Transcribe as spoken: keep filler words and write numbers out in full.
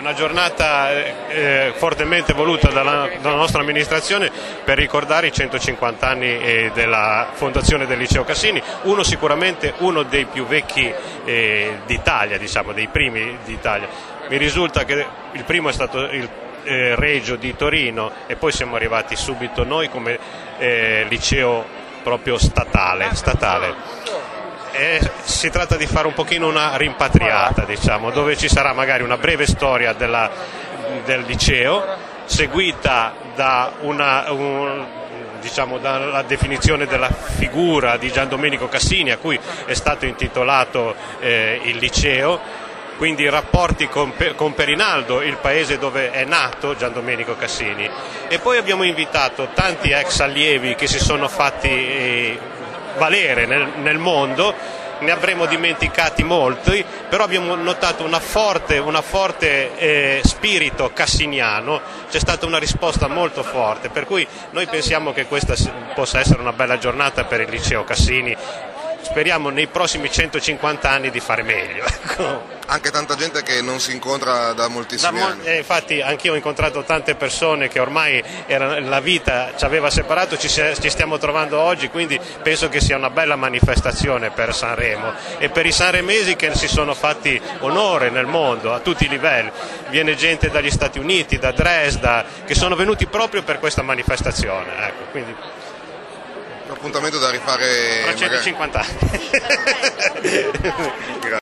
una giornata eh, fortemente voluta dalla, dalla nostra amministrazione per ricordare i centocinquanta anni eh, della fondazione del Liceo Cassini, uno sicuramente uno dei più vecchi eh, d'Italia, diciamo, dei primi d'Italia. Mi risulta che il primo è stato il eh, Regio di Torino e poi siamo arrivati subito noi come eh, liceo proprio statale. statale. E si tratta di fare un pochino una rimpatriata, diciamo, dove ci sarà magari una breve storia della, del liceo seguita da una un, diciamo dalla definizione della figura di Gian Domenico Cassini, a cui è stato intitolato eh, il liceo, quindi i rapporti con, con Perinaldo, il paese dove è nato Gian Domenico Cassini, e poi abbiamo invitato tanti ex allievi che si sono fatti eh, valere nel, nel mondo. Ne avremmo dimenticati molti, però abbiamo notato una forte, una forte eh, spirito cassiniano, c'è stata una risposta molto forte, per cui noi pensiamo che questa possa essere una bella giornata per il Liceo Cassini. Speriamo nei prossimi centocinquanta anni di fare meglio. Ecco. Anche tanta gente che non si incontra da moltissimi da mo- anni. Eh, infatti anch'io ho incontrato tante persone che ormai era, la vita ci aveva separato, ci, ci stiamo trovando oggi, quindi penso che sia una bella manifestazione per Sanremo e per i sanremesi che si sono fatti onore nel mondo a tutti i livelli. Viene gente dagli Stati Uniti, da Dresda, che sono venuti proprio per questa manifestazione. Ecco, quindi Un appuntamento da rifare tra centocinquanta anni.